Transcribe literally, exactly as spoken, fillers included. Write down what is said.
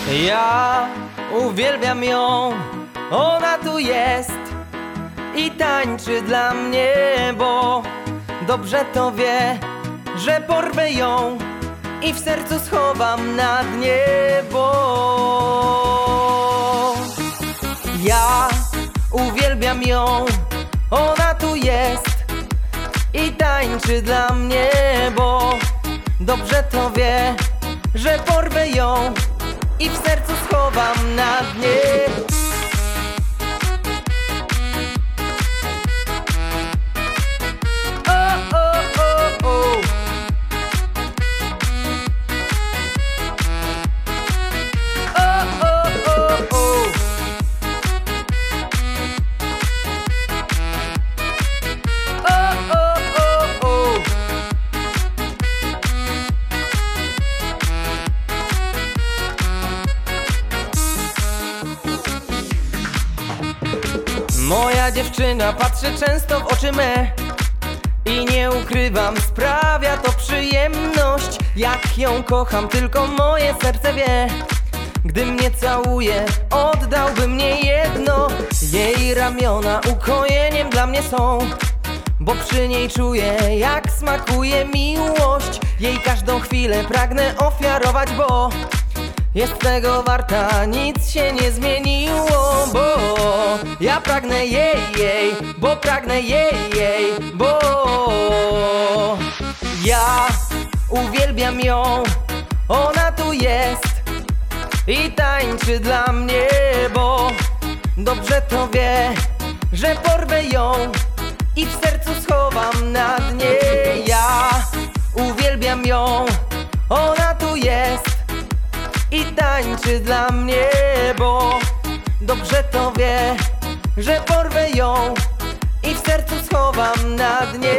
Ja uwielbiam ją, ona tu jest i tańczy dla mnie, bo dobrze to wie, że porwę ją i w sercu schowam na dnie, bo ja uwielbiam ją, ona tu jest i tańczy dla mnie, bo dobrze to wie, że porwę ją i w sercu schowam na dnie. O, o, o, o. O, o, o, o. O, o, o, o. Moja dziewczyna patrzy często w oczy me i nie ukrywam, sprawia to przyjemność. Jak ją kocham, tylko moje serce wie. Gdy mnie całuje, oddałby mnie jedno. Jej ramiona ukojeniem dla mnie są, bo przy niej czuję, jak smakuje miłość. Jej każdą chwilę pragnę ofiarować, bo jest tego warta, nic się nie zmieniło, bo ja pragnę jej, jej, bo pragnę jej, jej, bo ja uwielbiam ją, ona tu jest i tańczy dla mnie, bo dobrze to wie, że porwę ją i w sercu schowam na dnie. Ja uwielbiam ją, ona tu jest i tańczy dla mnie, bo dobrze to wie, że porwę ją i w sercu schowam na dnie.